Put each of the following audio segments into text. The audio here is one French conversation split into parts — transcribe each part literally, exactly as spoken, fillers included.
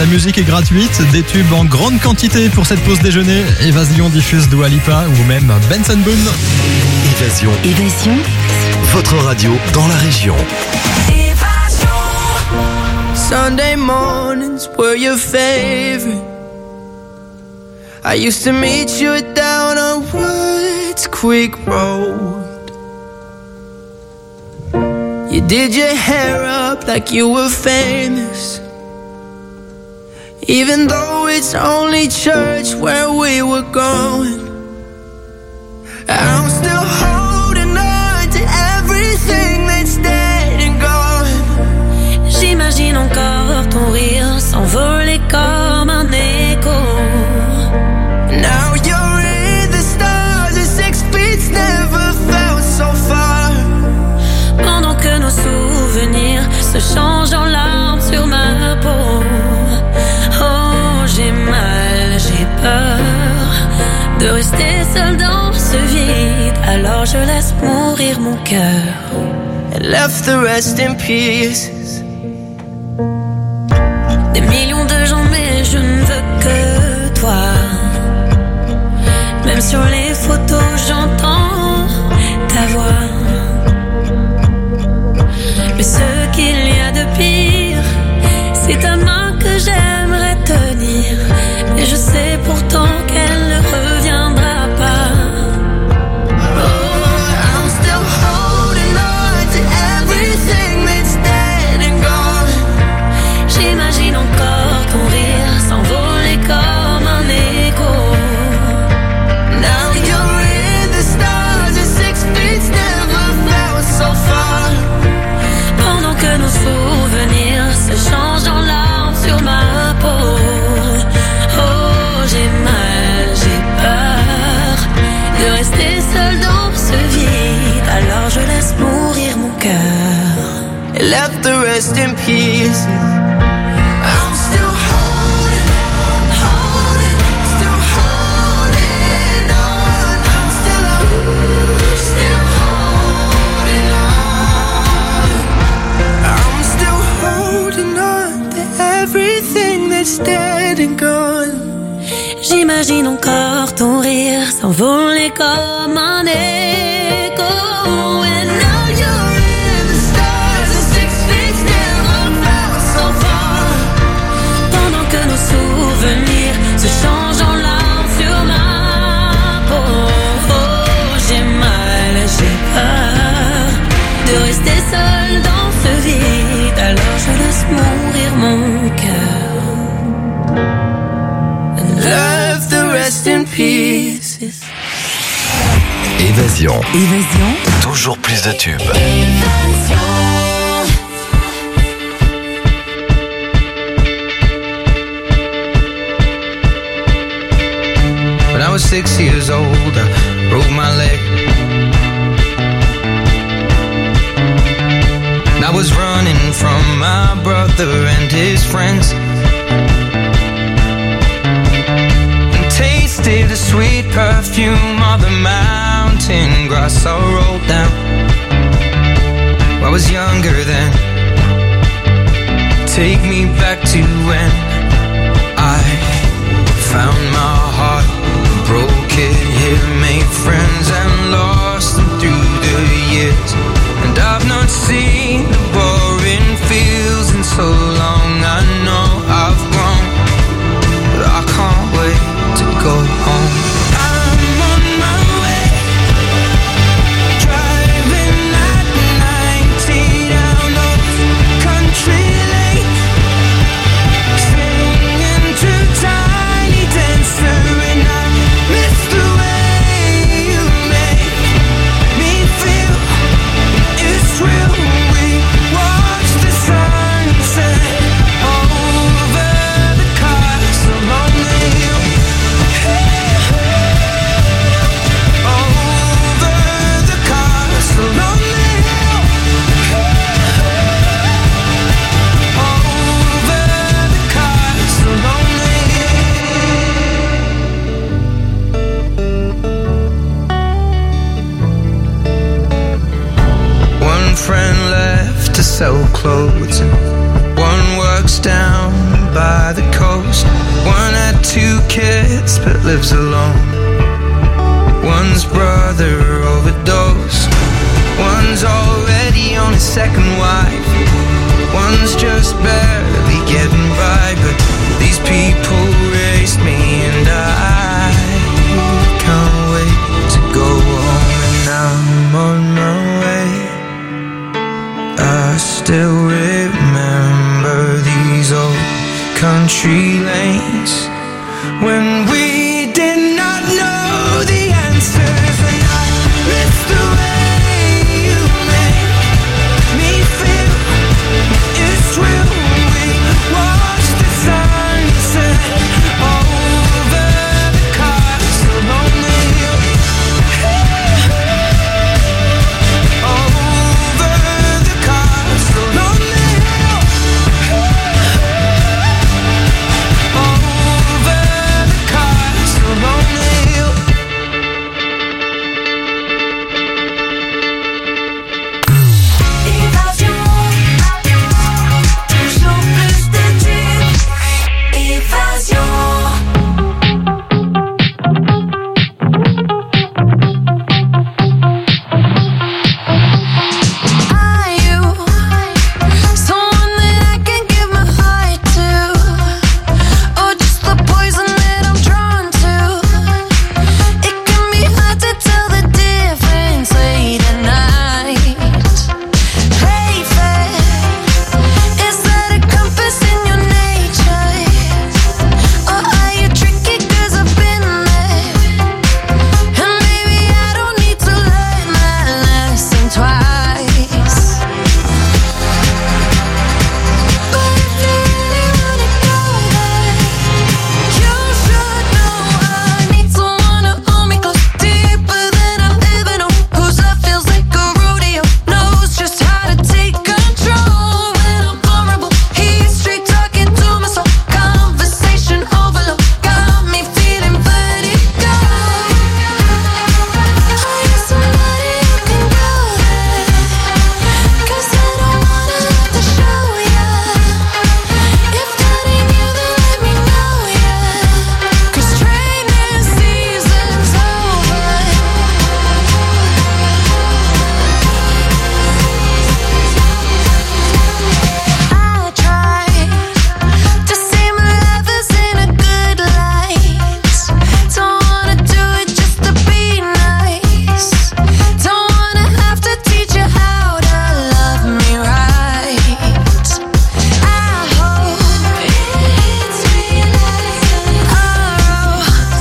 la musique est gratuite, des tubes en grande quantité pour cette pause déjeuner. Évasion diffuse Dua Lipa ou même Benson Boone. Évasion. Évasion. Votre radio dans la région. Sunday mornings were your favorite. I used to meet you down on Woods Creek Road. You did your hair up like you were famous, even though it's only church where we were going. I'm still holding on to everything that's dead and gone. J'imagine encore ton rire s'envoler comme un écho. Now you're in the stars and six feet never felt so far. Pendant que nos souvenirs se changent en larmes sur ma peau. Oh, j'ai mal, j'ai peur de rester seule dans ce vide. Alors je laisse mourir mon cœur and left the rest in peace. Des millions de gens mais je ne veux que toi. Même sur les photos j'entends ta voix. Mais ce qu'il y a de pire, c'est ta main que j'aimerais tenir. Et je sais pourtant qu'elle ne reviendra pas. Oh, I'm still holding on to everything that's dead and gone. J'imagine encore ton rire s'envoler comme un écho. Now you're in the stars and six feet never felt so far. Pendant que nos souvenirs se changent en larmes sur ma peau. Oh, j'ai mal, j'ai peur de rester seule dans ce vide. Alors je laisse mourir mon cœur and left the rest in peace. I'm still holding, holding, still holding on. I'm still, still holding on. I'm still holding on to everything that's dead and gone. J'imagine encore ton rire s'envoler comme un écho. And now You're in the stars and six feet never felt so far. pendant que nos souvenirs se changent en larmes sur ma peau. Oh, j'ai mal, j'ai peur de rester seule dans ce vide. Alors je laisse mourir mon cœur and Left the rest in pieces. Évasion. Évasion. Toujours plus de tubes. When I was six years old, I broke my leg. And I was running from my brother and his friends, and tasted the sweet perfume of the mountain grass I rolled down. I was younger then. Take me back to when I found my heart, broke it here, made friends and lost them through the years. And I've not seen the boring fields in so long. I know I've grown, but I can't wait to go home. I'm on my way, driving at ninety down those country lanes, singing to Tiny Dancer, and I miss the way you make me feel. It's real. We watch the sunset over the castle on the hill. Over the castle on the hill. Over the castle on the hill. One friend left to sell clothes, and one works down by the coast. homes. One had two kids but lives alone. One's brother overdosed. One's already on his second wife. One's just barely getting by. But these people raised me and I can't wait to go home. And I'm on my way. I still remember these old country lanes when we did not know the answers. And I miss the way you make me feel. It's real. We watch the sunset over the castle on the hill. Over the castle on the hill. Over the castle on the hill. Évasion, toujours plus de tubes. Évasion. Are you someone that I can give my heart to, or just the poison that I'm drawn to? It can be hard to tell the difference late at night. Play fair, is that a compass in your nature, or are you tricky 'cause I've been there? And maybe I don't need to learn that lesson twice. But if you really wanna go there, you should know I need someone to hold me close, deeper than I've ever known. Whose love feels like a rodeo, knows just how to take control when I'm vulnerable. He's straight talking to my soul, conversation overload, got me feeling vertigo. Are you somebody who can go there? 'Cause I don't wanna have to show ya. If that ain't you, then let me know ya. 'Cause training season's over. I tried to see my lovers in a good light. Don't wanna do it just to be nice. Don't wanna have to teach you how to love me right. I hope it's realizing our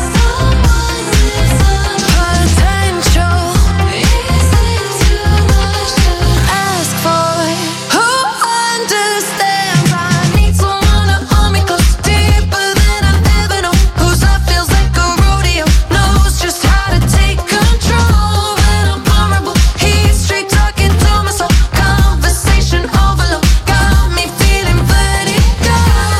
potential. Is it too much to ask for? Who understands? I need someone to hold me close, deeper than I've ever known. Whose love feels like a rodeo, knows just how to take control when I'm vulnerable. He's straight talking to my soul, conversation overload, got me feeling vertigo.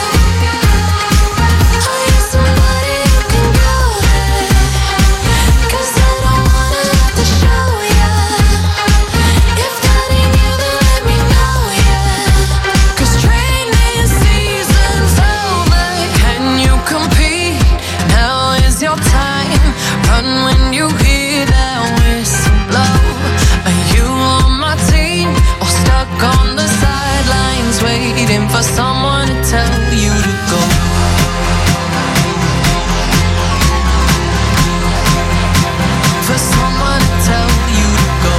Are you somebody who can go there? 'Cause I don't wanna have to show ya. If that ain't you, then let me know ya. 'Cause training season's over. Can you compete? Now is your time. Run when you hear that whistle blow. Are you on my team or stuck on the sidelines waiting for someone to tell you to go? For someone to tell you to go.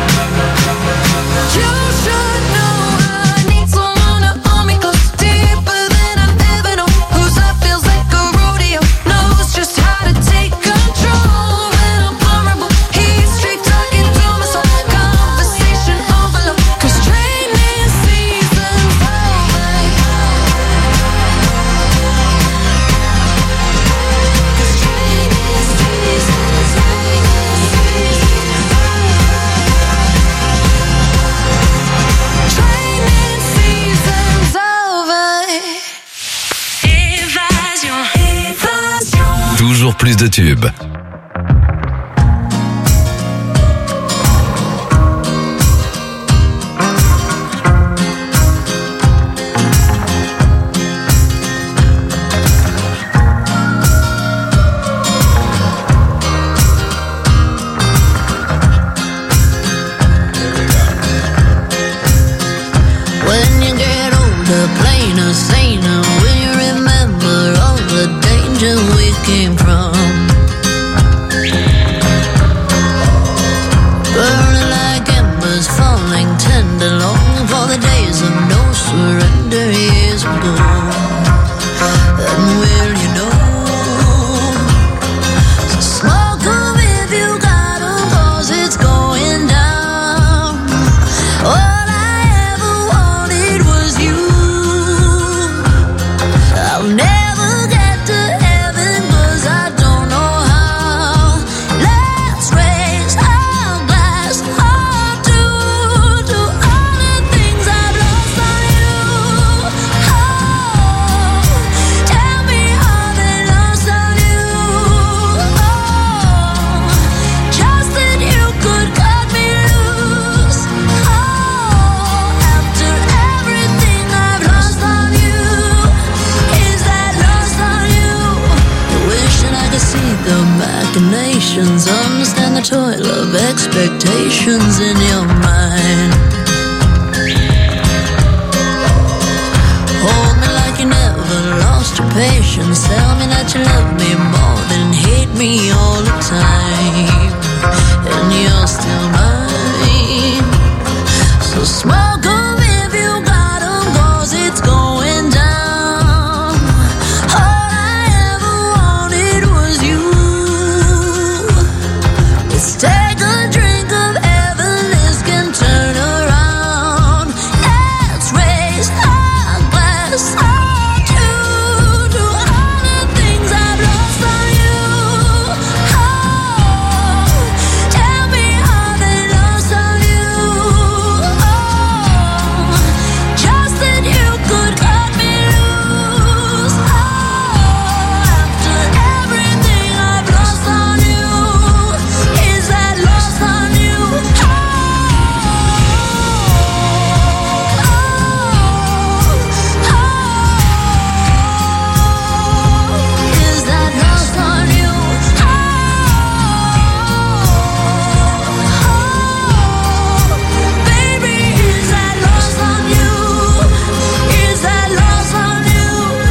You should know I need someone to hold me close, deeper than I've ever known. Whose love feels like a rodeo, knows just how to take control when I'm vulnerable. He's straight talking to my soul, conversation overload. 'Cause training season's over. 'Cause training season's over. Training season's over. Évasion, évasion. Toujours plus de tubes. patience, understand the toil of expectations in your mind. Hold me like you never lost your patience. Tell me that you love me more than hate me all the time. And you're still mine. So smoke 'em if you got 'em, 'cause it's going down. All I ever wanted was you. Let's take a drink of heaven, can turn around. Let's raise our glass up to, to all the things I've lost on you. Oh, tell me how they lost on you. Oh, just that you could cut me loose. Oh, after everything I've lost on you, is that lost on you? Oh, is that lost on you? Baby, is that lost on you? Is that lost on you?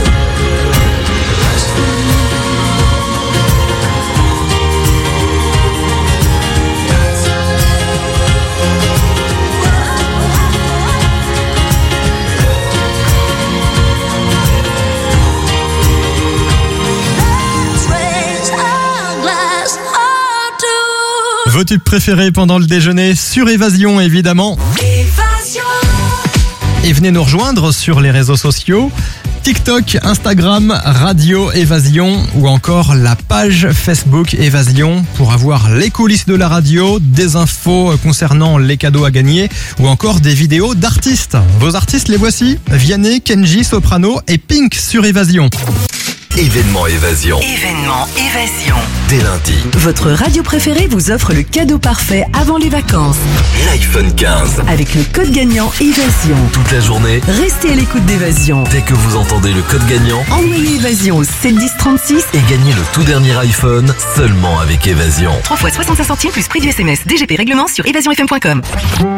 Let's raise our glass up to Vos tubes préférés pendant le déjeuner sur Évasion, évidemment. Évasion. Et venez nous rejoindre sur les réseaux sociaux. TikTok, Instagram, Radio Évasion ou encore la page Facebook Évasion pour avoir les coulisses de la radio, des infos concernant les cadeaux à gagner ou encore des vidéos d'artistes. Vos artistes, les voici. Vianney, Kenji, Soprano et Pink sur Évasion. Événement Évasion. Événement Évasion. Dès lundi, Votre radio préférée vous offre le cadeau parfait avant les vacances. l'iPhone quinze. Avec le code gagnant Évasion. Toute la journée, Restez à l'écoute d'Évasion. dès que vous entendez le code gagnant, Envoyez Évasion au sept dix trente-six. et gagnez le tout dernier iPhone seulement avec Évasion. trois fois soixante-cinq centimes plus prix du S M S. D G P règlement sur évasion f m point com.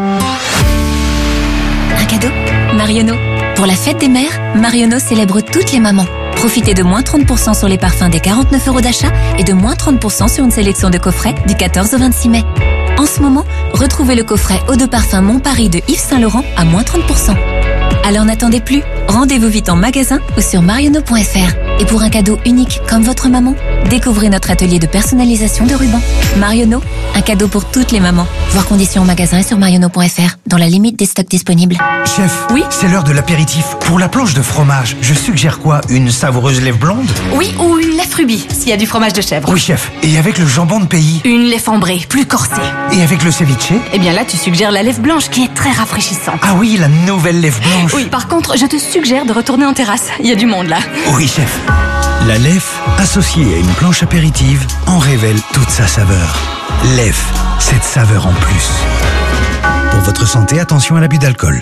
Un cadeau Marionneau. Pour la fête des mères, Marionneau célèbre toutes les mamans. Profitez de moins trente pour cent sur les parfums des quarante-neuf euros d'achat et de moins trente pour cent sur une sélection de coffrets du quatorze au vingt-six mai. En ce moment, retrouvez le coffret Eau de parfum Mon Paris de Yves Saint Laurent à moins trente pour cent. Alors n'attendez plus, rendez-vous vite en magasin ou sur marionneau point f r. Et pour un cadeau unique comme votre maman, découvrez notre atelier de personnalisation de rubans. Marionneau, un cadeau pour toutes les mamans. Voir conditions en magasin et sur marionneau point f r, dans la limite des stocks disponibles. Chef, Oui. c'est l'heure de l'apéritif. Pour la planche de fromage, je suggère quoi? Une savoureuse lèvre blonde? Oui, ou une lèvre rubis, s'il y a du fromage de chèvre. Oui, chef. Et avec le jambon de pays? Une lèvre ambrée, plus corsée. Et avec le ceviche? Eh bien là, tu suggères la lèvre blanche qui est très rafraîchissante. Ah oui, la nouvelle lèvre blanche. Oui, par contre, je te suggère de retourner en terrasse. Il y a du monde là. Oui, chef. La Lef, associée à une planche apéritive, en révèle toute sa saveur. Lef, cette saveur en plus. Pour votre santé, attention à l'abus d'alcool.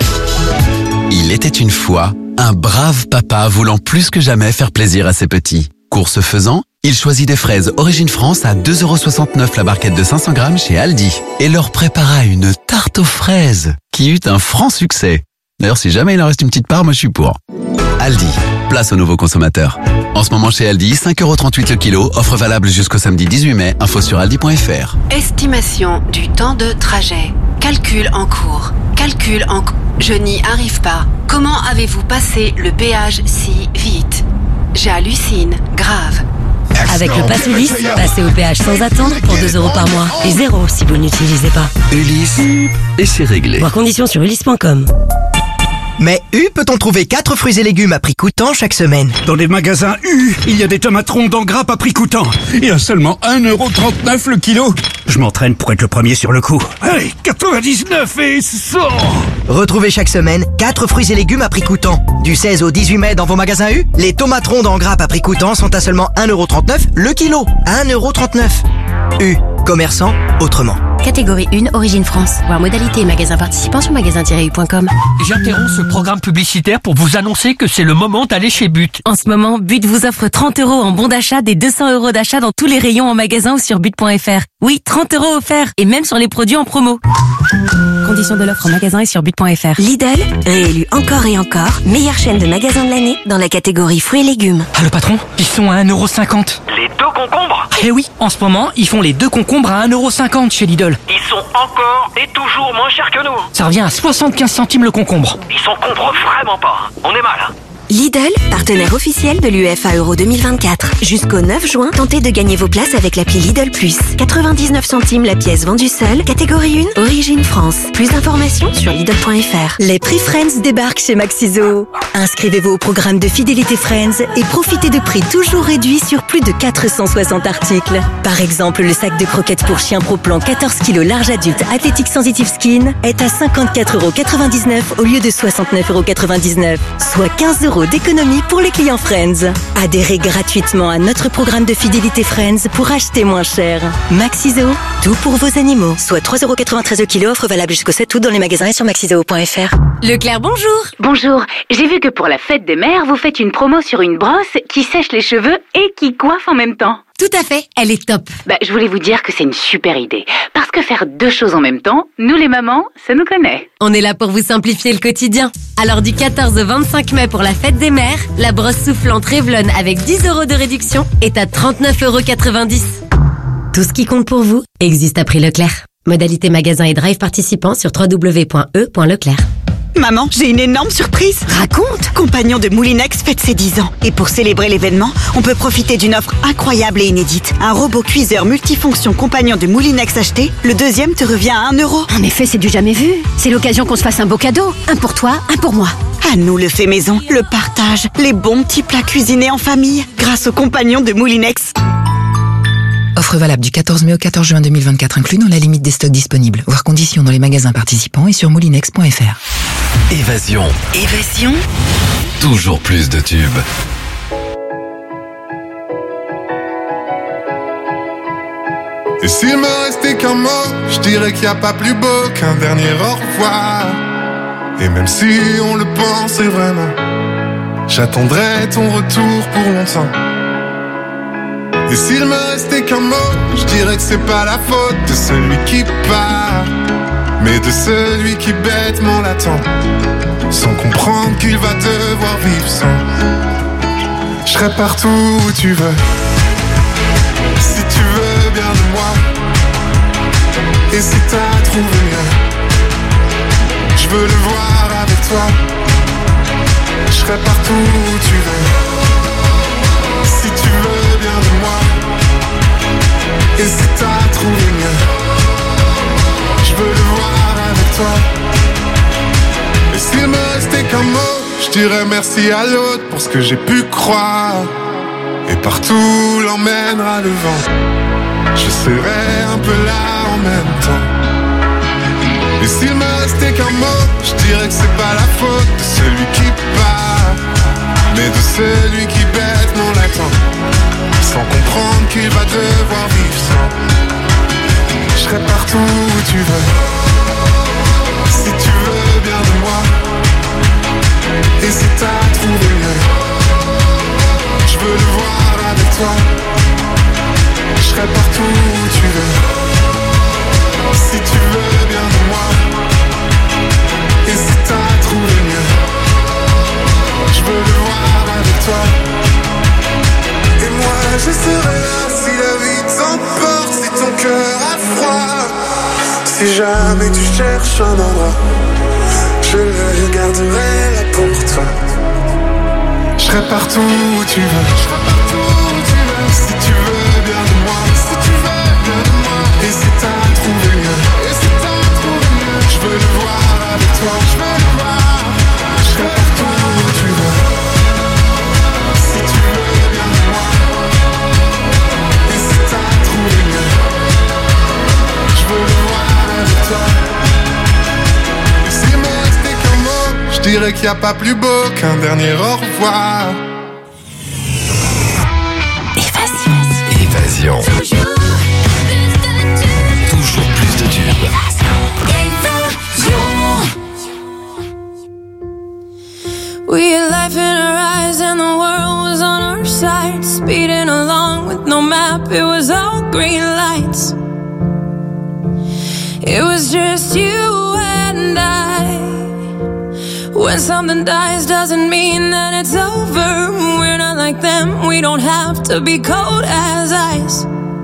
Il était une fois un brave papa voulant plus que jamais faire plaisir à ses petits. Course faisant, il choisit des fraises Origine France à deux euros soixante-neuf la barquette de cinq cents grammes chez Aldi et leur prépara une tarte aux fraises qui eut un franc succès. D'ailleurs, si jamais il en reste une petite part, moi je suis pour. Aldi, place aux nouveaux consommateurs. En ce moment chez Aldi, cinq euros trente-huit le kilo, offre valable jusqu'au samedi dix-huit mai, info sur aldi point f r. Estimation du temps de trajet. Calcul en cours. Calcul en cours. Je n'y arrive pas. Comment avez-vous passé le péage si vite? J'hallucine. Grave. Avec le Pass Ulysse, passez au péage sans attendre pour deux euros par mois. Et zéro si vous n'utilisez pas. Ulysse, et c'est réglé. Voir conditions sur ulysse point com. Mais U peut-on trouver quatre fruits et légumes à prix coûtant chaque semaine? Dans les magasins U, il y a des tomates rondes en grappe à prix coûtant. Et à seulement un euro trente-neuf le kilo. Je m'entraîne pour être le premier sur le coup. Allez, quatre-vingt-dix-neuf et cent. Retrouvez chaque semaine quatre fruits et légumes à prix coûtant. Du seize au dix-huit mai dans vos magasins U, les tomates rondes en grappe à prix coûtant sont à seulement un euro trente-neuf le kilo. un euro trente-neuf. U, commerçant autrement. Catégorie un, Origine France. Voir modalité et magasins participants sur magasin tiret u point com. J'interromps ce programme publicitaire pour vous annoncer que c'est le moment d'aller chez But. En ce moment, But vous offre trente euros en bon d'achat des deux cents euros d'achat dans tous les rayons en magasin ou sur but point f r. Oui, trente euros offerts et même sur les produits en promo. Conditions de l'offre en magasin et sur but point f r. Lidl, réélu encore et encore, meilleure chaîne de magasins de l'année dans la catégorie fruits et légumes. Ah, le patron, ils sont à un euro cinquante. Les deux concombres? Eh oui, en ce moment, ils font les deux concombres à un euro cinquante chez Lidl. Ils sont encore et toujours moins chers que nous. Ça revient à soixante-quinze centimes le concombre. Ils s'en comprennent vraiment pas. On est mal. Lidl, partenaire officiel de l'U E F A Euro deux mille vingt-quatre. Jusqu'au neuf juin, tentez de gagner vos places avec l'appli Lidl Plus. quatre-vingt-dix-neuf centimes la pièce vendue seule. Catégorie un, Origine France. Plus d'informations sur Lidl point f r. Les prix Friends débarquent chez Maxiso. Inscrivez-vous au programme de fidélité Friends et profitez de prix toujours réduits sur plus de quatre cent soixante articles. Par exemple, le sac de croquettes pour chien Pro Plan quatorze kilos large adulte Athletic Sensitive Skin est à cinquante-quatre euros quatre-vingt-dix-neuf au lieu de soixante-neuf euros quatre-vingt-dix-neuf, soit quinze euros d'économie pour les clients Friends. Adhérez gratuitement à notre programme de fidélité Friends pour acheter moins cher. Maxiso, tout pour vos animaux. Soit trois euros quatre-vingt-treize le kilo, offre valable jusqu'au sept août dans les magasins et sur maxiso point f r. Leclerc, bonjour. Bonjour. J'ai vu que pour la fête des mères, vous faites une promo sur une brosse qui sèche les cheveux et qui coiffe en même temps. Tout à fait, elle est top. Bah, je voulais vous dire que c'est une super idée. Parce que faire deux choses en même temps, nous les mamans, ça nous connaît. On est là pour vous simplifier le quotidien. Alors du quatorze au vingt-cinq mai pour la fête des mères, la brosse soufflante Revlon avec dix euros de réduction est à trente-neuf euros quatre-vingt-dix. Tout ce qui compte pour vous existe à prix Leclerc. Modalité magasin et drive participants sur w w w point e point leclerc. Maman, j'ai une énorme surprise. Raconte. Compagnon de Moulinex fête ses dix ans. Et pour célébrer l'événement, on peut profiter d'une offre incroyable et inédite. Un robot cuiseur multifonction Compagnon de Moulinex acheté, le deuxième te revient à un euro. En effet, c'est du jamais vu. C'est l'occasion qu'on se fasse un beau cadeau. Un pour toi, un pour moi. À nous le fait maison, le partage, les bons petits plats cuisinés en famille, grâce au Compagnon de Moulinex. Offre valable du quatorze mai au quatorze juin deux mille vingt-quatre, inclus dans la limite des stocks disponibles. Voir conditions dans les magasins participants et sur moulinex point f r. Évasion. Évasion. Toujours plus de tubes. Et s'il me restait qu'un mot, je dirais qu'il n'y a pas plus beau qu'un dernier au revoir. Et même si on le pensait vraiment, j'attendrai ton retour pour longtemps. Et s'il me restait qu'un mot, je dirais que c'est pas la faute de celui qui part, mais de celui qui bêtement l'attend, sans comprendre qu'il va devoir vivre sans. Je serai partout où tu veux, si tu veux bien de moi. Et si t'as trouvé mieux, je veux le voir avec toi. Je serai partout où tu veux, si tu veux bien de moi. Et si t'as trouvé mieux, je veux le voir avec toi. Et s'il me restait qu'un mot, je dirais merci à l'autre pour ce que j'ai pu croire. Et partout l'emmènera le vent, je serai un peu là en même temps. Et s'il me restait qu'un mot, je dirais que c'est pas la faute de celui qui part, mais de celui qui bêtement l'attend, sans comprendre qu'il va devoir vivre sans. Je serai partout où tu veux, si tu veux bien de moi. Et si t'as trouvé mieux, je veux le voir avec toi. Je serai partout où tu veux, si tu veux bien de moi. Et si t'as trouvé mieux, je veux le voir avec toi. Et moi je serai là si la vie t'emporte, si ton cœur a froid. Si jamais tu cherches un endroit, je le garderai là pour toi. Je serai partout où tu veux, je serai partout où tu veux. Si tu veux bien de moi, si tu veux bien de moi. Et si t'as trouvé mieux, et si t'as trouvé mieux, je veux le voir avec toi, je veux le voir. Je serai partout où tu veux, si tu veux bien de moi. Et si t'as trouvé mieux, je veux le voir avec toi. Et s'il me restait qu'un mot, je dirais qu'il n'y a pas plus beau qu'un dernier au revoir. Évasion. Toujours plus de tubes. side, speeding along with no map. It was all green lights. It was just you and I. When something dies doesn't mean that it's over. We're not like them, we don't have to be cold as ice.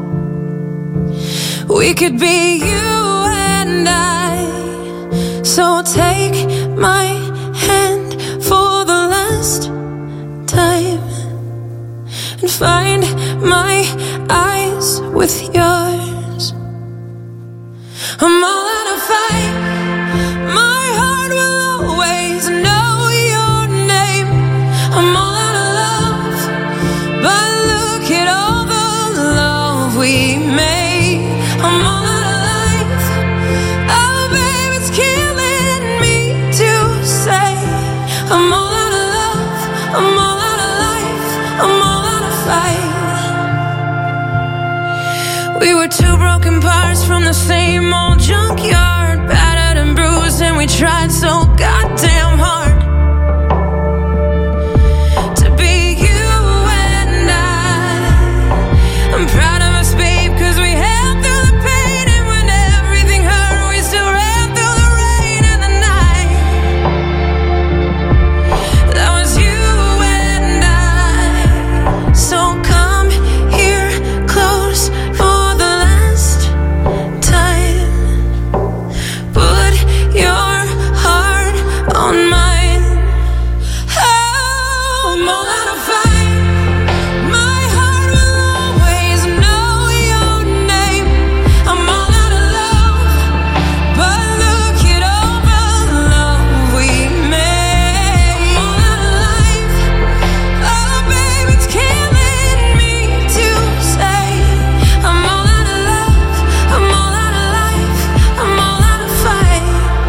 We could be you and I. So take my hand for the last time and find my eyes with yours. I'm all out of fight. My heart will always know your name. I'm all out of love, but look at all the love we made. I'm all out of life. Oh, babe, it's killing me to say. I'm all out of love. I'm all out of life. I'm all out of fight. We were two broken parts from the same old junkyard, battered and bruised, and we tried so goddamn hard to be you and I. I'm proud of us, babe, cause we held through the pain, and when everything hurt, we still ran through the rain and the night. That was you and I. So come here close for the last time. Put your heart on mine. Oh, I'm all out of fight. My heart will always know your name. I'm all out of love, but look at all the love we made. I'm all out of life. Oh, babe, it's killing me to say. I'm all out of love. I'm all out of life. I'm all out of fight.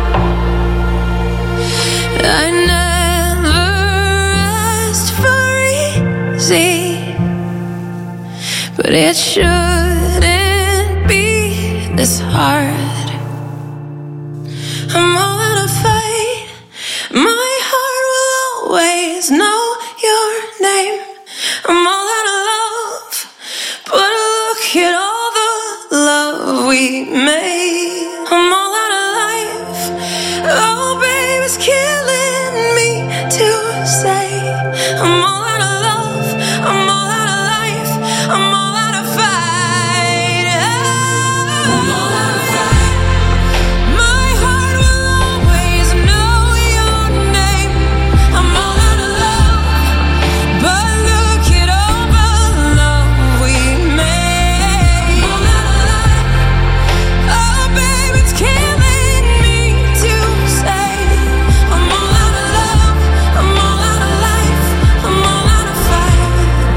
I never asked for easy, but it shouldn't be this hard. I'm all out of fight. My heart will always know your name. I'm all out of love, but look at all the love we made. I'm all out of life. Oh, babe, it's killing me to say. I'm all out of love. I'm all out of life. I'm all out of fight. I'm all out of fight. My heart will always know your name. I'm all out of love, but look at all the love we made. I'm all out of life. Oh, babe, it's killing me to say. I'm all out of love. I'm all out of life. I'm all out of fight.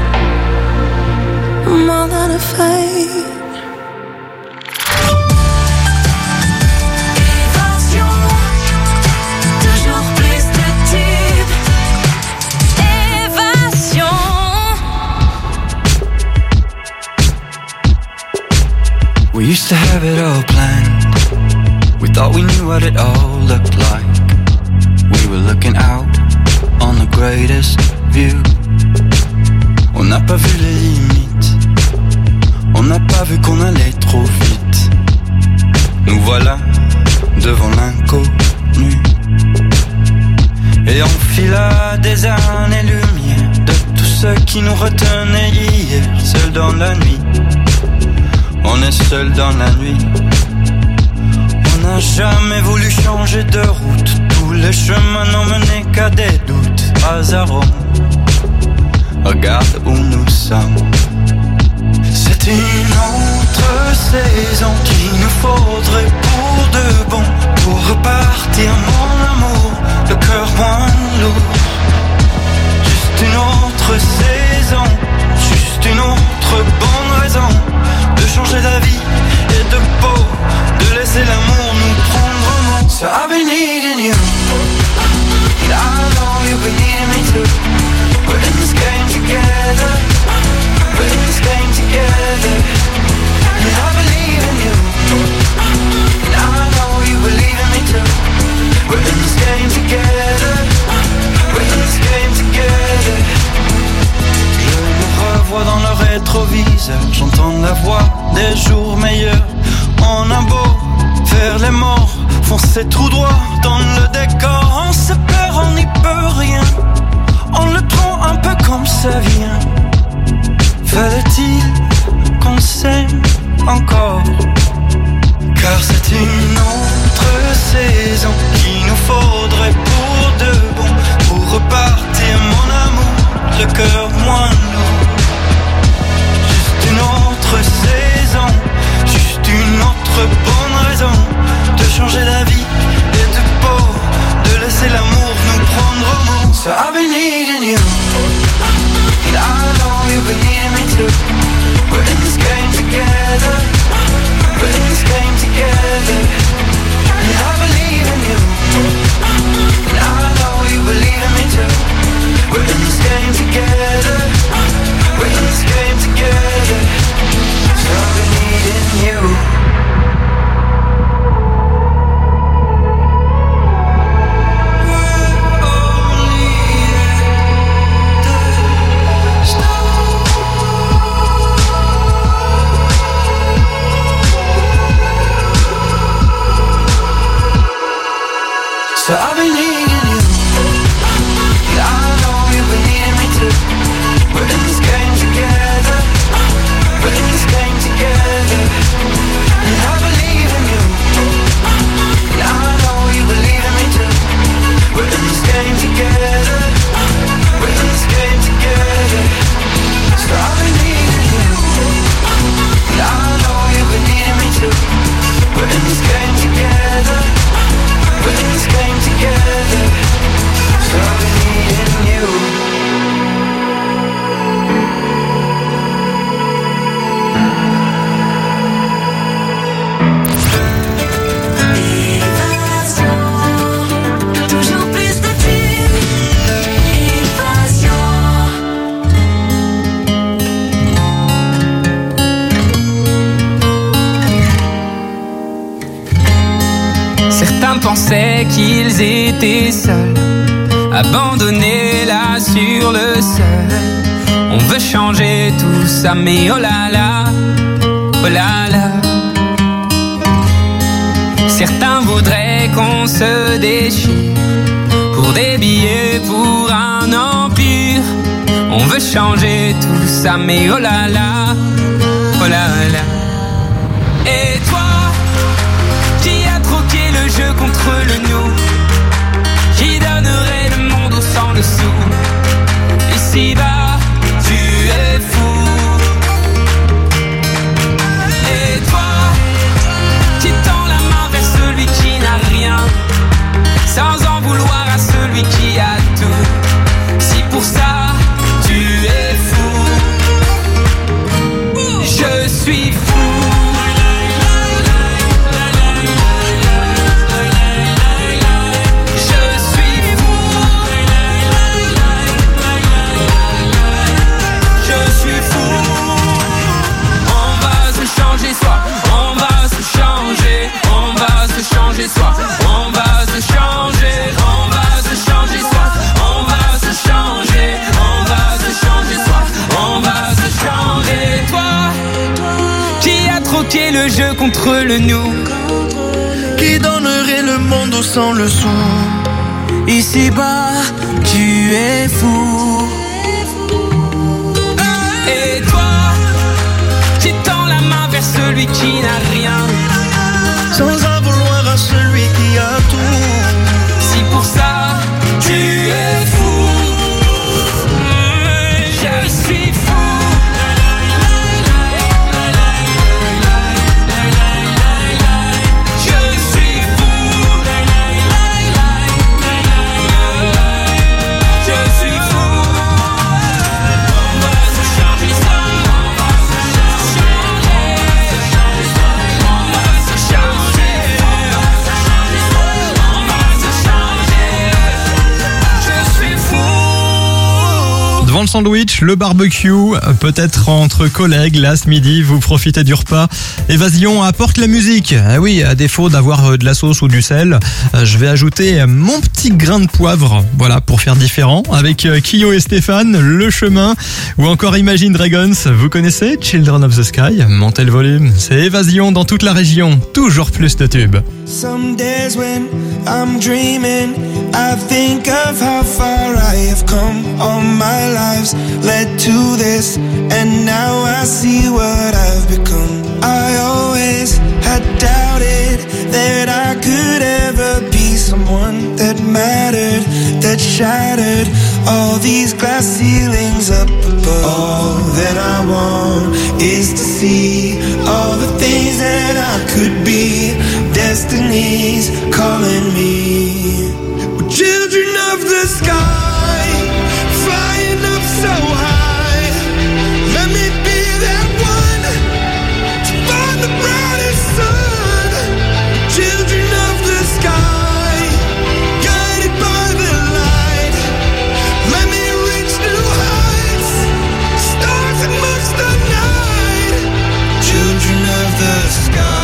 I'm all out of fight. Évasion, toujours plus de tubes. Évasion. We used to have it all planned. We thought we knew what it all looked like. We were looking out on the greatest view. On n'a pas vu les limites. On n'a pas vu qu'on allait trop vite. Nous voilà devant l'inconnu. Et on fila des années-lumière de tout ce qui nous retenait hier. Seul dans la nuit. On est seul dans la nuit. On n'a jamais voulu changer de route. Tous les chemins n'ont mené qu'à des doutes. Hasard, regarde où nous sommes. C'est une autre saison qu'il nous faudrait pour de bon. Pour repartir mon amour, le cœur moins lourd. Juste une autre saison, juste une autre bonne raison de changer d'avis et de peau, de laisser l'amour nous prendre en main. So I've been needing you, and I know you've been needing me too. We're in this game together. voix dans le rétroviseur, j'entends la voix des jours meilleurs. On a beau faire les morts, foncer tout droit dans le décor. On se perd, on n'y peut rien, on le prend un peu comme ça vient. Fallait-il qu'on s'aime encore? Car c'est une autre saison qu'il nous faudrait pour de bon, pour repartir mon amour, le cœur moins lourd. Juste une autre saison, juste une autre bonne raison de changer la vie et de peau, de laisser l'amour nous prendre au mot. So I've been needing you, and I know you've been needing me too. We're in this game together, we're in this game together. And I believe in you, and I know you believe in me too. We're in this game together, we're in this game together. So I've been needing you. So I've been needing you, and I know you've been needing me too. We're in this game together, we're in this game together. And I believe in you, and I know you believe in me too. We're in this game together, we're in this game together. So I've been needing you, and I know you've been needing me too. We're in this game together, we're in this game together, so I've been needing you. Toujours plus de tubes, Évasion. Certains pensaient qu'ils étaient seuls, abandonnés là sur le seuil. On veut changer tout ça, mais oh là là, oh là là. Certains voudraient qu'on se déchire pour des billets, pour un empire. On veut changer tout ça, mais oh là là, oh là là. Et toi, qui a troqué le jeu contre le nous, qui donnerait le monde au sang dessous. Ici-bas, tu es fou. Et toi, qui tend la main vers celui qui n'a rien, sans en vouloir à celui qui a tout. Si pour ça, tu es fou, je suis fou. Soi, on va se changer, on va se changer soi, on va se changer, on va se changer soi, on va se changer. Toi, qui a troqué le jeu contre le nous, qui donnerait le monde au sang le son. Ici-bas, tu es fou. Et toi, qui tend la main vers celui qui n'a rien, sans en vouloir à celui qui a tout. Si pour ça, tu es fou, je suis fou. On va sandwich, le barbecue, peut-être entre collègues, là ce midi, vous profitez du repas. Évasion apporte la musique. Ah oui, à défaut d'avoir de la sauce ou du sel, je vais ajouter mon petit grain de poivre, voilà, pour faire différent, avec Kyo et Stéphane, Le Chemin, ou encore Imagine Dragons. Vous connaissez Children of the Sky? Montez le volume, c'est Évasion dans toute la région, toujours plus de tubes. Some days when I'm dreaming, I think of how far I have come. All my lives led to this, and now I see what I've become. I always had doubted that I could ever be someone that mattered, that shattered all these glass ceilings up above. All that I want is to see all the things that I could be. Destiny's calling me. We're children of the sky, flying up so high. Let me be that one to find the brightest sun. Children of the sky, guided by the light. Let me reach new heights, stars amongst the night. Children of the sky.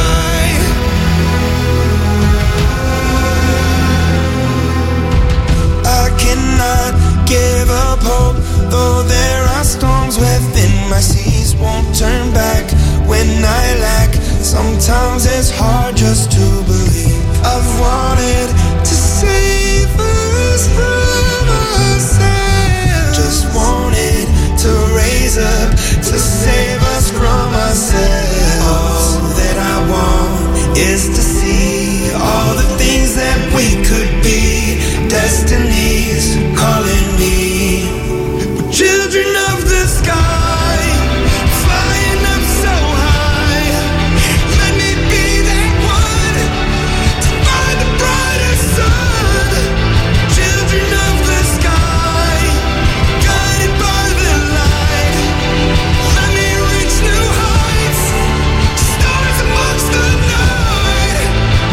Cannot give up hope, though there are storms within my seas. Won't turn back when I lack. Sometimes it's hard just to believe. I've wanted to save us from ourselves. Just wanted to raise up to save us from ourselves. All that I want is to see all the things that we could be. Destiny's calling me. We're children of the sky, flying up so high. Let me be that one to find the brightest sun. Children of the sky, guided by the light. Let me reach new heights, stars amongst the night.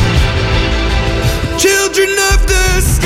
Children of the sky.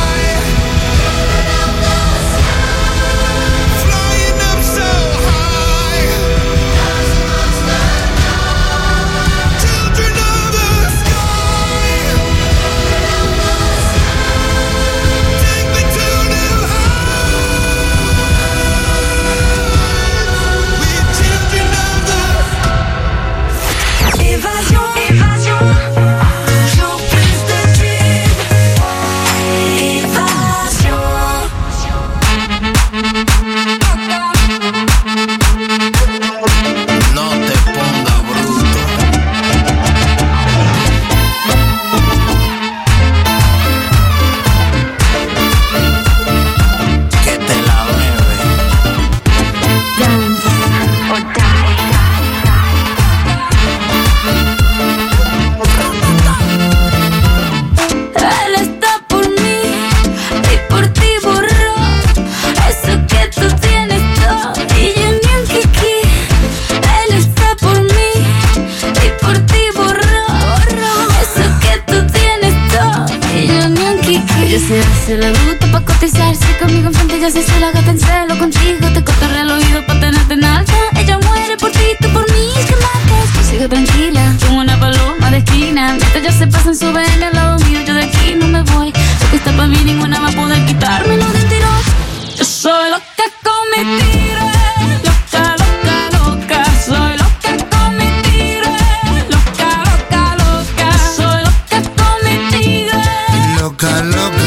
Se le gusta pa' cotizarse conmigo enfrente, ya se se la gata en celo. Contigo te cortaré el oído pa' tenerte en alta. Ella muere por ti, tú por mí, que matas. Sigue tranquila, como una paloma de esquina. Mientras ya se pasan su B M al lado mío, yo de aquí no me voy. Lo que está pa' mí ninguna va a poder quitármelo del tirón. Yo soy loca con mi tigre, loca, loca, loca. Soy loca con mi tigre, loca, loca, loca. Soy loca con mi tigre, Loca, loca.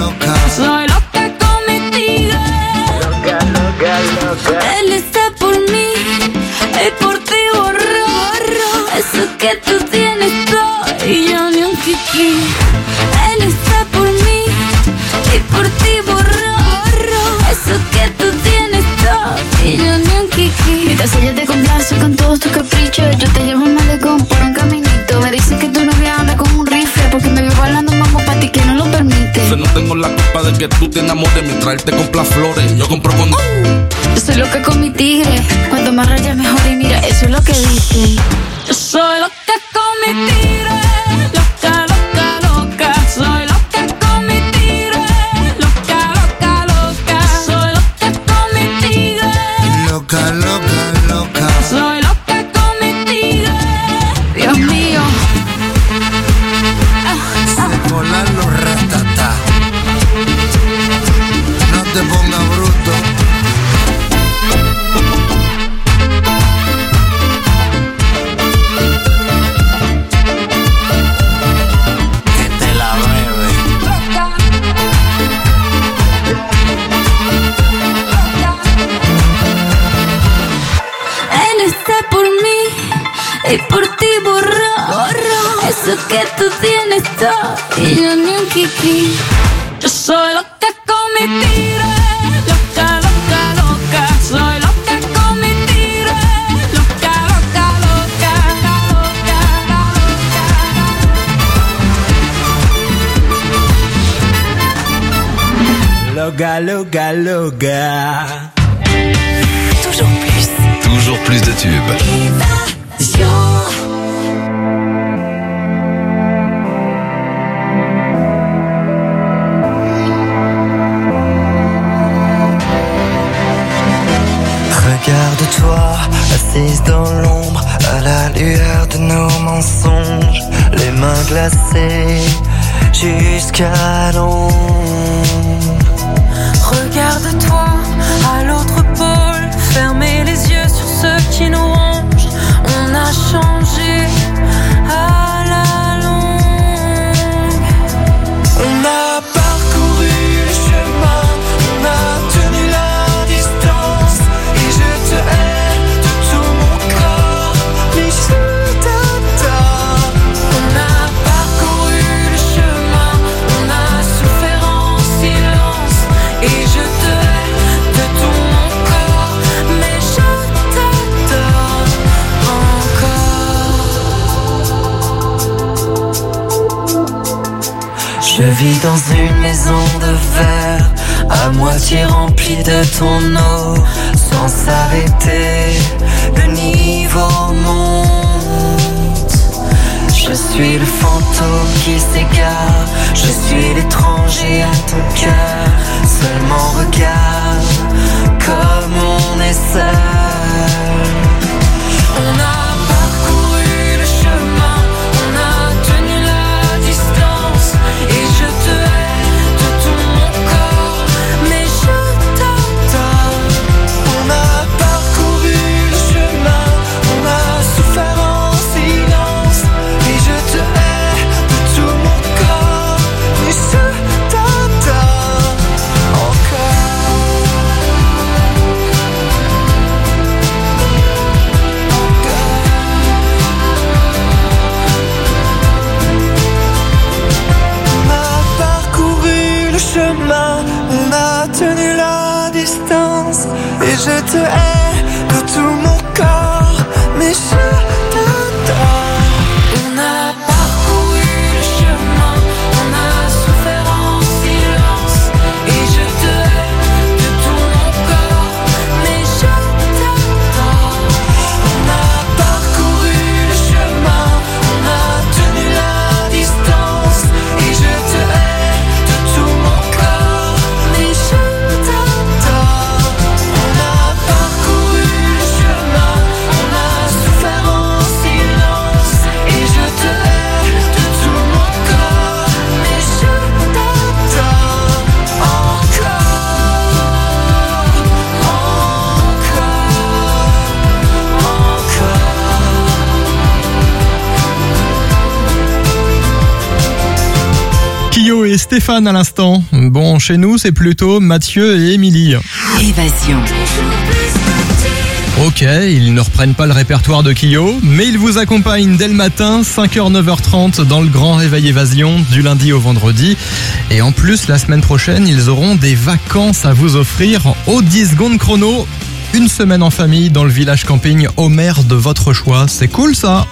soy loca con mi tigre. Loca, loca, loca. Él está por mí y por ti borró. Eso que tú tienes todo y yo ni un kiki. Él está por mí y por ti borró. Eso que tú tienes todo y yo ni un kiki. Mientras ella te complace con todos tus caprichos, yo te llevo un malecón por un caminito. Me dicen que tu novia anda con un rifle porque me vivo hablando mambo pa' ti que no lo permite. Yo no tengo la culpa de que tú te enamores mientras él te compra flores. Yo compro con... Uh, yo soy loca con mi tigre. Cuanto más rayas mejor y mira, eso es lo que dice. Yo soy loca con mi tigre. Loca, loca, loca. Soy loca con mi tigre. Loca, loca, loca. Soy loca con mi tigre. loca, loca. Soy loca con mi tigre, Dios mío. Se colan los ratatá. No te pongas bruto. Que te la bebe. Él está por mí y por ti borró, borró. Eso que tú tienes todo y yo ni un kiki. Yo soy loca con mi tigre, loca, loca, loca. Soy loca con mi tigre, loca, loca, loca, Loca, loca, loca. Toujours plus. Toujours plus de tubes. Regarde-toi, assise dans l'ombre, à la lueur de nos mensonges, les mains glacées jusqu'à l'ombre. Regarde-toi à l'autre pôle, fermez les yeux sur ceux qui nous rongent. On a changé à la longue. On a parcouru le chemin, on a tenu la distance, et je te hais de tout mon corps, mais je t'adore. On a parcouru le chemin, on a souffert en silence, et je te hais de tout mon corps, mais je t'adore encore. Je vis dans une maison de verre, à moitié remplie de ton eau, sans s'arrêter, le niveau monte. Je suis le fantôme qui s'égare, je suis l'étranger à ton cœur. Seulement regarde comme on est seul. On a parcouru le chemin, on a tenu la distance, et je te hais de tout mon corps, mais je t'adore. On a parcouru le chemin, on a souffert en silence, et je te hais de tout mon corps, mais je t'adore encore. On a parcouru le chemin, on a tenu la distance, et je te hais de tout mon corps, mais je t'adore. On a parcouru le chemin, on a souffert en silence, et je te hais de tout mon corps, mais je t'adore. On a parcouru le chemin, on a tenu la distance, et je te hais de tout mon corps, mais je t'adore. On a parcouru le chemin, on a souffert en silence, et je te hais de tout mon corps, mais je t'adore encore, Kyo et Stéphane à l'instant. Bon, chez nous, c'est plutôt Mathieu et Émilie. Évasion. Ok, ils ne reprennent pas le répertoire de Kyo, mais ils vous accompagnent dès le matin, cinq heures neuf heures trente, dans le grand réveil évasion, du lundi au vendredi. Et en plus, la semaine prochaine, ils auront des vacances à vous offrir au dix secondes chrono. Une semaine en famille dans le village camping Homer de votre choix. C'est cool ça!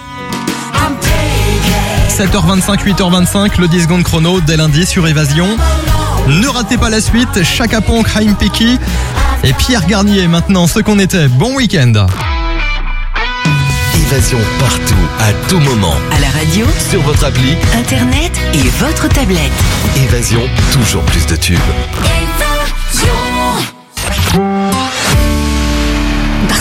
sept heures vingt-cinq, huit heures vingt-cinq, le dix secondes chrono dès lundi sur Évasion. Ne ratez pas la suite, Chaka Ponk, Haim Piki et Pierre Garnier maintenant, ce qu'on était. Bon week-end. Évasion partout, à tout moment. À la radio, sur votre appli, internet et votre tablette. Évasion, toujours plus de tubes. Parce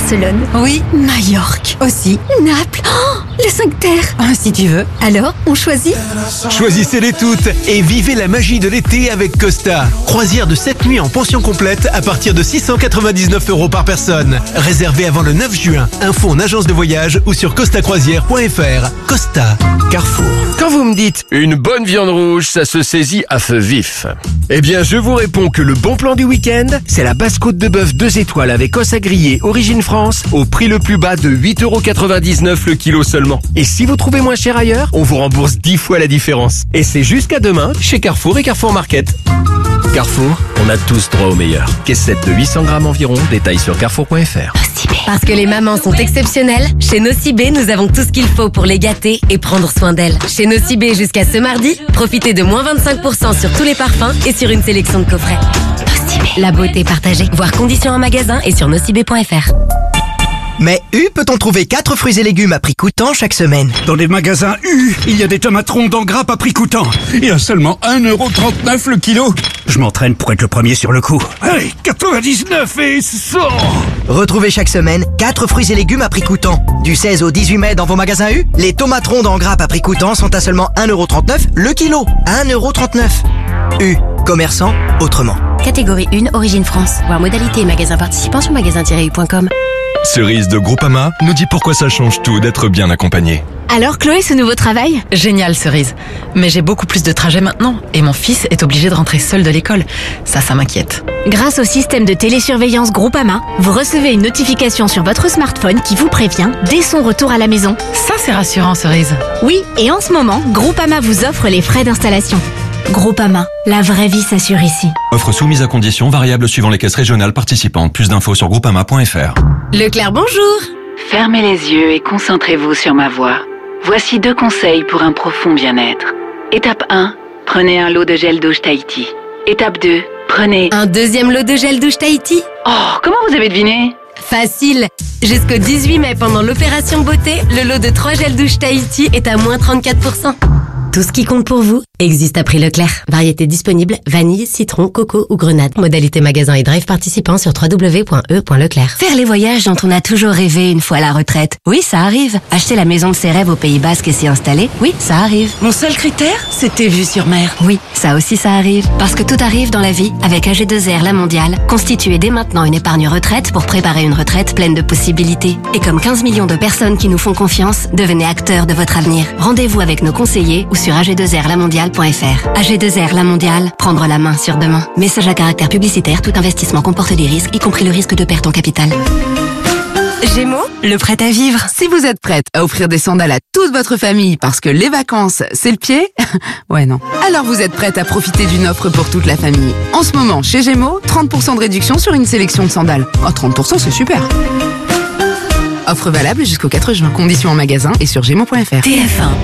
Barcelone. Oui. Majorque. Aussi. Naples. Oh, le cinq terres. Ah, si tu veux. Alors, on choisit? Choisissez-les toutes et vivez la magie de l'été avec Costa. Croisière de sept nuits en pension complète à partir de six cent quatre-vingt-dix-neuf euros par personne. Réservé avant le neuf juin. Info en agence de voyage ou sur costa croisière point f r. Costa. Carrefour. Quand vous me dites une bonne viande rouge, ça se saisit à feu vif. Eh bien, je vous réponds que le bon plan du week-end, c'est la basse-côte de bœuf deux étoiles avec os à griller Origine France au prix le plus bas de huit euros quatre-vingt-dix-neuf le kilo seulement. Et si vous trouvez moins cher ailleurs, on vous rembourse dix fois la différence. Et c'est jusqu'à demain chez Carrefour et Carrefour Market. Carrefour, on a tous droit au meilleur. Caissette de huit cents grammes environ, détail sur carrefour point f r. Parce que les mamans sont exceptionnelles, chez Nocibé, nous avons tout ce qu'il faut pour les gâter et prendre soin d'elles. Chez Nocibé, jusqu'à ce mardi, profitez de moins vingt-cinq pour cent sur tous les parfums et sur une sélection de coffrets. Nocibé. La beauté partagée. Voir conditions en magasin et sur nocibé point f r. Mais U peut-on trouver quatre fruits et légumes à prix coûtant chaque semaine? Dans les magasins U, il y a des tomates rondes en grappe à prix coûtant. Et à seulement un euro trente-neuf le kilo. Je m'entraîne pour être le premier sur le coup. Allez, quatre-vingt-dix-neuf et cent. Retrouvez chaque semaine quatre fruits et légumes à prix coûtant. Du seize au dix-huit mai dans vos magasins U, les tomates rondes en grappe à prix coûtant sont à seulement un euro trente-neuf le kilo. un euro trente-neuf. U, commerçant autrement. Catégorie un, Origine France. Voir modalité et magasin participant sur magasin tiret u point com. Cerise de Groupama nous dit pourquoi ça change tout d'être bien accompagné. Alors Chloé, ce nouveau travail? Génial, Cerise. Mais j'ai beaucoup plus de trajets maintenant et mon fils est obligé de rentrer seul de l'école. Ça, ça m'inquiète. Grâce au système de télésurveillance Groupama, vous recevez une notification sur votre smartphone qui vous prévient dès son retour à la maison. Ça, c'est rassurant, Cerise. Oui, et en ce moment, Groupama vous offre les frais d'installation. Groupama, la vraie vie s'assure ici. Offre soumise à conditions, variable suivant les caisses régionales participantes. Plus d'infos sur groupama point f r. Leclerc, bonjour. Fermez les yeux et concentrez-vous sur ma voix. Voici deux conseils pour un profond bien-être. Étape un, prenez un lot de gel douche Tahiti. Étape deux, prenez... Un deuxième lot de gel douche Tahiti? Oh, comment vous avez deviné? Facile. Jusqu'au dix-huit mai, pendant l'opération beauté, le lot de trois gels douche Tahiti est à moins trente-quatre pour cent. Tout ce qui compte pour vous existe à prix Leclerc. Variété disponible, vanille, citron, coco ou grenade. Modalité magasin et drive participant sur w w w point e point leclerc. Faire les voyages dont on a toujours rêvé une fois à la retraite. Oui, ça arrive. Acheter la maison de ses rêves au Pays Basque et s'y installer. Oui, ça arrive. Mon seul critère, c'était vue sur mer. Oui, ça aussi ça arrive. Parce que tout arrive dans la vie avec A G deux R La Mondiale. Constituez dès maintenant une épargne retraite pour préparer une retraite pleine de possibilités. Et comme quinze millions de personnes qui nous font confiance, devenez acteurs de votre avenir. Rendez-vous avec nos conseillers ou sur a g deux r la mondiale point f r. A G deux R La Mondiale, prendre la main sur demain. Message à caractère publicitaire, tout investissement comporte des risques, y compris le risque de perte en capital. Gémeaux, le prêt à vivre. Si vous êtes prête à offrir des sandales à toute votre famille parce que les vacances, c'est le pied, ouais non. Alors vous êtes prête à profiter d'une offre pour toute la famille. En ce moment, chez Gémeaux, trente pour cent de réduction sur une sélection de sandales. Oh, trente pour cent, c'est super. Offre valable jusqu'au quatre juin. Conditions en magasin et sur gémeaux point f r. T F un.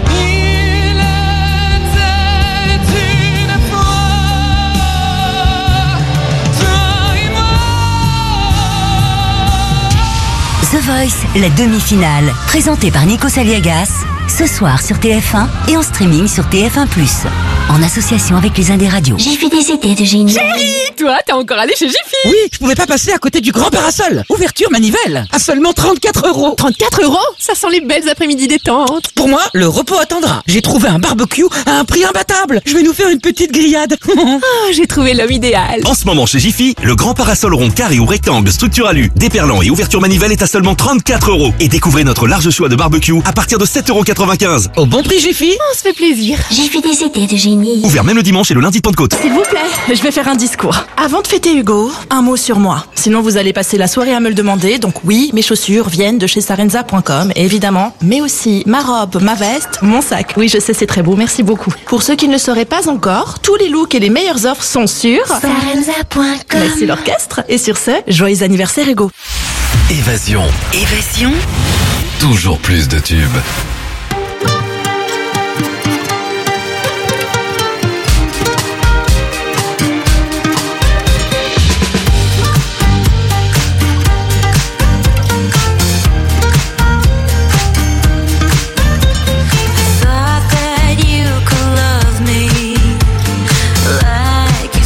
The Voice, la demi-finale, présentée par Nico Saliagas, ce soir sur T F un et en streaming sur T F un plus, en association avec les Indes Radios. J'ai fait des idées de génie. Chérie, toi, t'es encore allé chez Jiffy? Oui, je pouvais pas passer à côté du grand parasol. Ouverture manivelle, à seulement trente-quatre euros. trente-quatre euros? Ça sent les belles après-midi détentes. Pour moi, le repos attendra. J'ai trouvé un barbecue à un prix imbattable. Je vais nous faire une petite grillade. Oh, j'ai trouvé l'homme idéal. En ce moment chez Jiffy, le grand parasol rond, carré ou rectangle, structure alu, déperlant et ouverture manivelle est à seulement trente-quatre euros. Et découvrez notre large choix de barbecue à partir de sept euros quatre-vingt-quinze. Au bon prix Jiffy. On se fait plaisir. J'ai fait des idées de génie. Ouvert même le dimanche et le lundi de Pentecôte. S'il vous plaît, je vais faire un discours. Avant de fêter Hugo, un mot sur moi. Sinon vous allez passer la soirée à me le demander. Donc oui, mes chaussures viennent de chez sarenza point com, évidemment. Mais aussi ma robe, ma veste, mon sac. Oui, je sais, c'est très beau, merci beaucoup. Pour ceux qui ne le sauraient pas encore, tous les looks et les meilleures offres sont sur sarenza point com. Merci l'orchestre. Et sur ce, joyeux anniversaire Hugo. Évasion. Évasion. Toujours plus de tubes.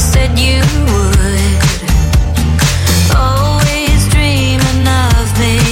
Always dreaming of me.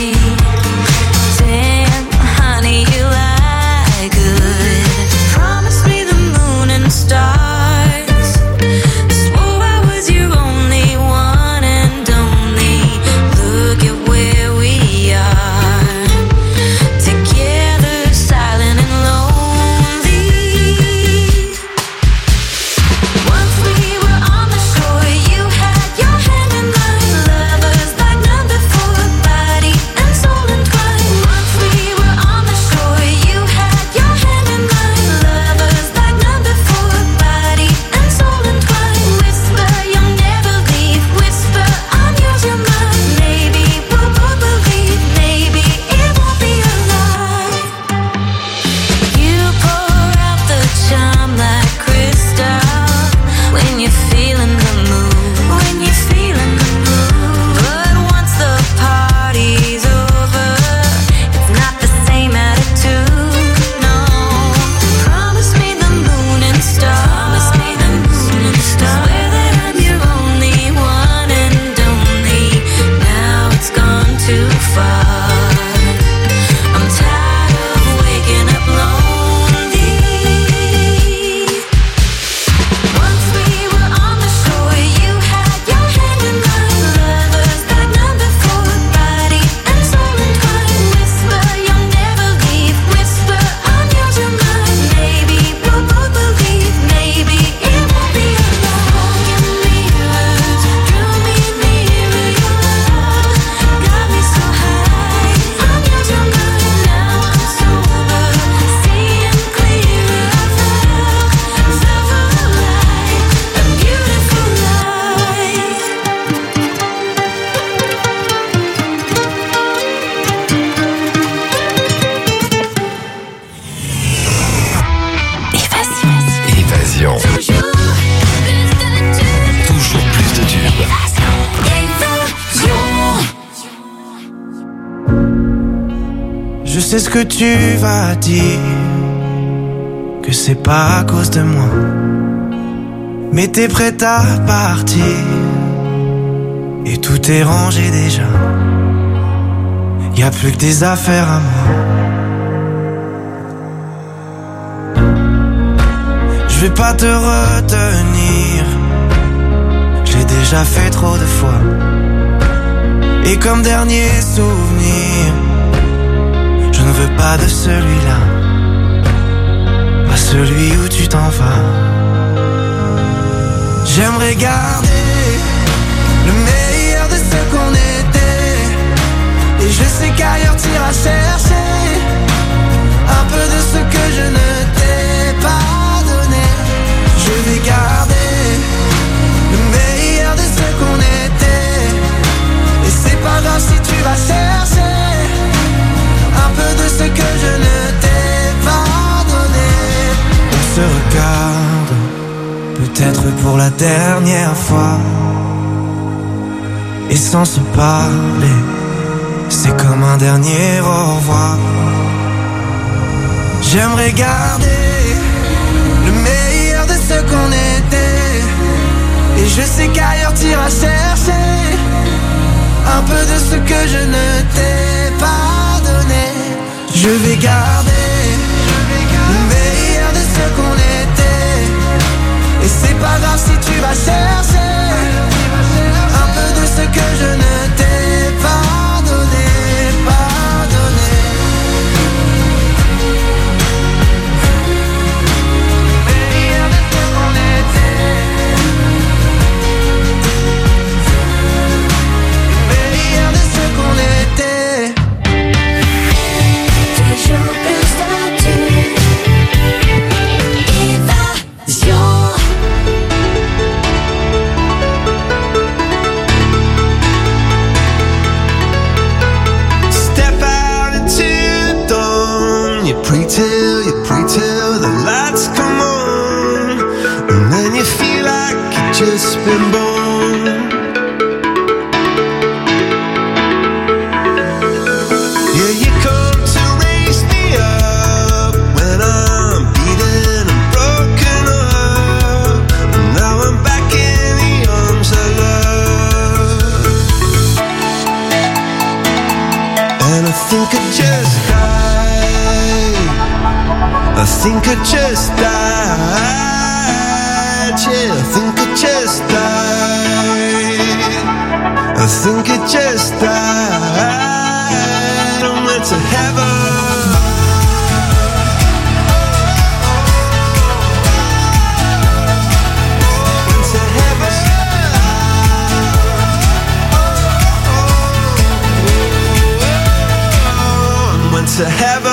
Je sais ce que tu vas dire, que c'est pas à cause de moi, mais t'es prête à partir, et tout est rangé déjà. Y'a plus que des affaires à moi. Je vais pas te retenir, j'ai déjà fait trop de fois. Et comme dernier souvenir, je ne veux pas de celui-là, pas celui où tu t'en vas. J'aimerais garder le meilleur de ce qu'on était, et je sais qu'ailleurs t'iras chercher un peu de ce que je ne t'ai pas donné. Je vais garder le meilleur de ce qu'on était, et c'est pas grave si tu vas chercher un peu de ce que je ne t'ai pas donné. On se regarde, peut-être pour la dernière fois, et sans se parler, c'est comme un dernier au revoir. J'aimerais garder le meilleur de ce qu'on était, et je sais qu'ailleurs t'iras chercher un peu de ce que je ne t'ai pas donné. Je vais garder le meilleur de ce qu'on était, et c'est pas grave si tu vas chercher un peu de ce que je ne t'ai pas donné, pas donné. Le meilleur de ce qu'on était, le meilleur de ce qu'on était. Toujours plus d'adultes. Évasion. You pray till, you pray till the lights come on, and then you feel like you've just been born. Yeah, you come to raise me up when I'm beaten and broken up, and now I'm back in the arms of love. And I think I just died, I think I just died, yeah, I think I just died, I think I just died, I went to heaven. Went to heaven. Went to heaven.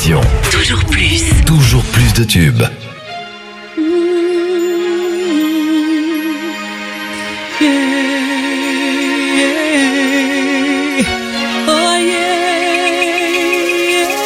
Évasion. Toujours plus. Toujours plus de tubes. Oh yeah,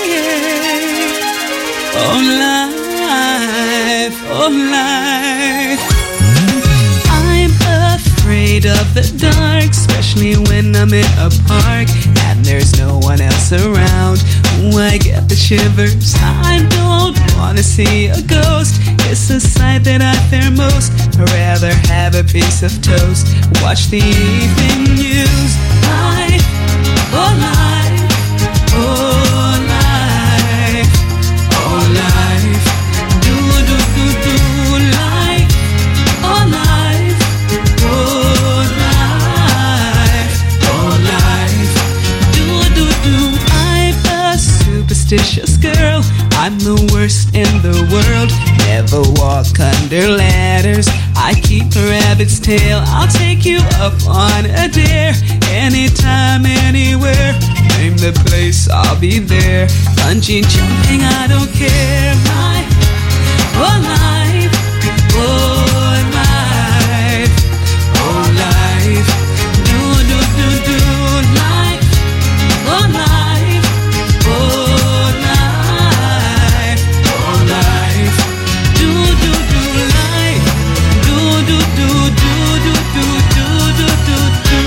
oh life, oh life. I'm afraid of the dark, especially when I'm in a park and there's no one else around. Ooh, I get the shivers. I don't wanna see a ghost. It's a sight that I fear most. I'd rather have a piece of toast, watch the evening news. Life, oh life, oh life, oh life. Do do do do life, oh life, oh life, oh life. Do do do. I'm a superstitious girl. I'm the worst in the world. Never walk under ladders. I keep a rabbit's tail. I'll take you up on a dare. Anytime, anywhere. Name the place, I'll be there. Bungee jumping, I don't care. My, oh life, oh life, oh life. Do, do, do, do, life, oh life, oh life, oh life. Do, do, do, life. Do, do, do, do, do, do, do, do, do, do.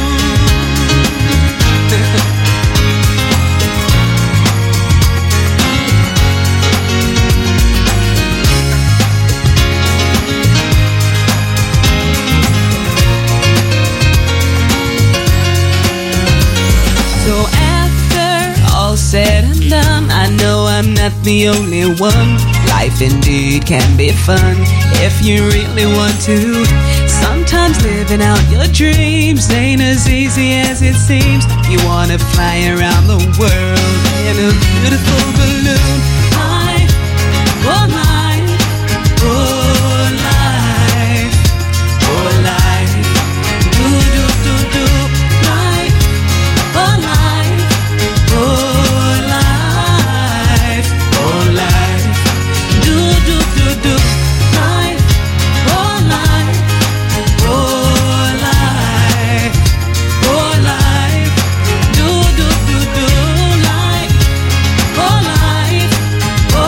So after all said and done, I know I'm not the only one. Life indeed can be fun if you really want to. Sometimes living out your dreams ain't as easy as it seems. You wanna fly around the world in a beautiful balloon. Life, oh life, oh life, oh life. Do, do, do, do, life, oh life, oh life, oh life. Do, do, do, do, life, oh life, oh life, oh life. Do, do, do, do, life, oh life, oh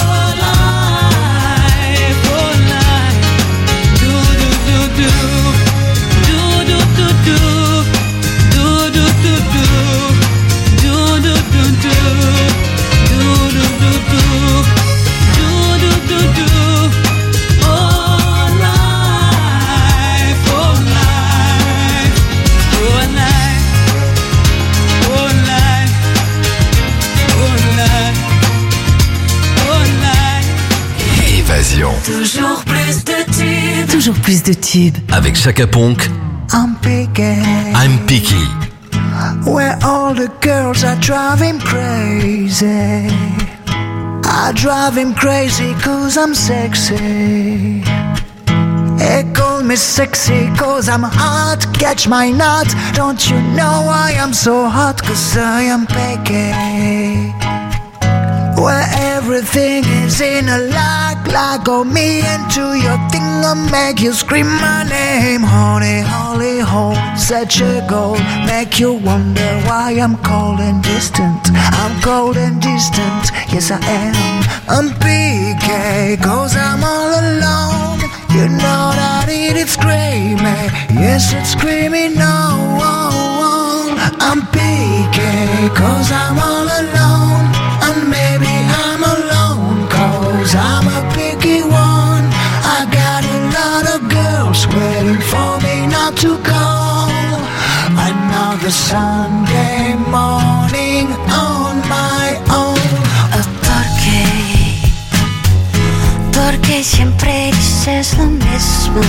life, oh life. Do, do, do, do, do, do, do, do, do, do, do, do, do, do, do, do, do, do, do, do. Do, do, do, do. Oh life, oh life, oh life, oh life, oh life, oh life. Évasion. Toujours plus de tubes. Toujours plus de tubes. Avec Chaka Ponk, I'm picky, I'm Picky. where all the girls are driving crazy. I drive him crazy cause I'm sexy. They call me sexy cause I'm hot. Catch my nut. Don't you know I am so hot? Cause I am picky, where everything is in a lock. Lock on me into your thing. I'll make you scream my name. Honey, holy hole, such a goal. Make you wonder why I'm cold and distant. I'm cold and distant, yes I am. I'm P K, cause I'm all alone. You know that it is screaming, yes it's screaming no. I'm P K, cause I'm all alone. And maybe I'm alone, cause I'm a picky one. I got a lot of girls waiting for me not to call. Another Sunday morning on my own. ¿Por qué? Porque siempre dices lo mismo.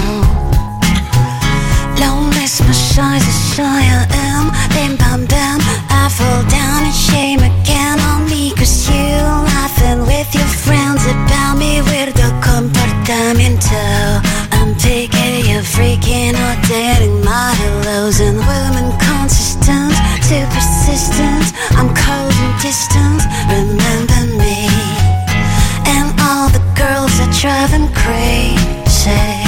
Lo mismo soy, soy I am. Bim bam bam, I fall down in shame again on me. Cause you laughing with your friends about me. Weirdo comportamiento. I'm picking you freaking out, dating my hellos and women consistent. Two percent resistance. I'm cold and distant. Remember me and all the girls that drive him crazy.